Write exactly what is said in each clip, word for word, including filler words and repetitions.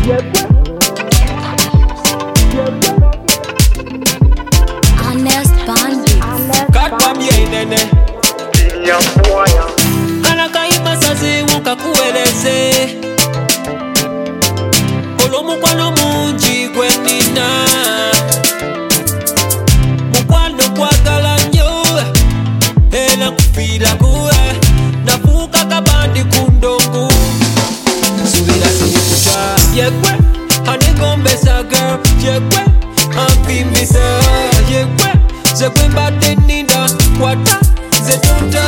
Honest Bandits. Kat pamye nene Anakaima sazi wuka kueleze Olo mukwano munji gwenina Mukwano kwagala nnyo Era kufira kuwe Nafuuka kabandi kundongo Subira sinikuta Yekwe Hanegombesa girl Yekwe Ampimbisa Yekwe Zekwe mbate nina Kwata Zetunta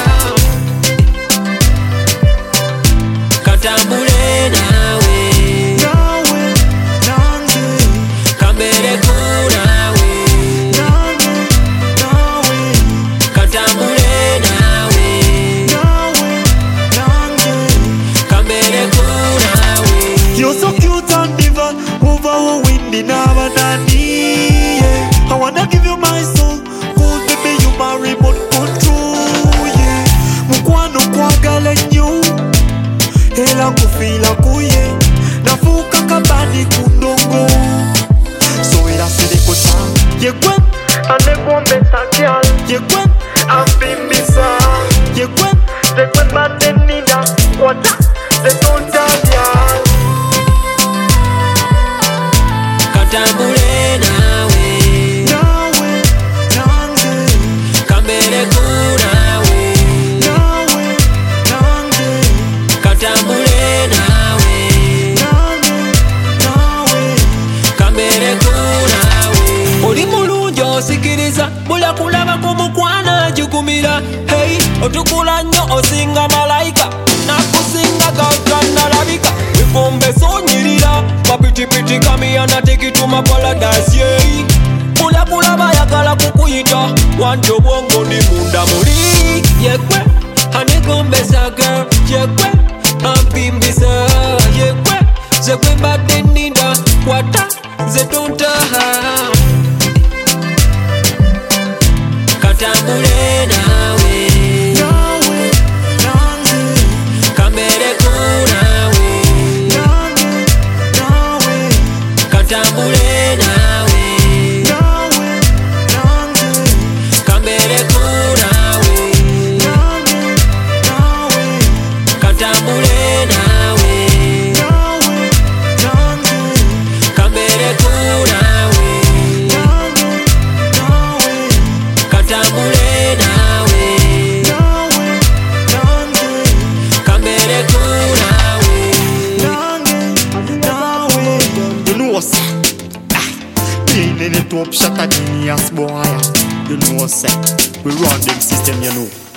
Katambule nawe Nawe, nange, Kambere kunawe nange, nawe, Katambule nawe nawe, nange. Kambere kunawe You're so cute and diva, over a windy nabanani. Yeah. I wanna give you my soul, cause baby you my remote control. Yeah. Mukwano kwagala nnyo, era nkufira kuye. Nafuuka kabani kundongo, so era sirikuta. Yekwe, anegombesa girl. Yekwe, ampimbisa. Yekwe, zekwe mbate nina. Kwata, zetunta girl. Katambule nawe Nawe, nange, Kambere kunawe nawe, nange, Katambule nawe nange, nawe. Kambere kunawe Oli mulungi osikiriza Bula kulaba kumukwana jugumira Hey, otukula nnyo osinga malayika Nakusinga gatanalabika Wifumbe sonyirira Papitipiti kamiyana tikituma paradise yeah. Bula kulaba yakala kukuyita Wanti obwongo ndi munda muli Yekwe, hanegombesa girl Yekwe, ampimbisa Yekwe, zekwe mbate nina Kwata, zetunta Katambule nawe Nawe, nange, Kambere kunawe nange, nawe, Katambule nawe nawe, nange, Kambere kunawe nange, nawe, Katambule nawe nawe, nange, Kambere kunawe nange, nawe, Katambule nawe nawe, nange, Kambere kunawe nange, nawe. You know say, ah, being in the top shot a genius boy. You know say, we run them system, you know.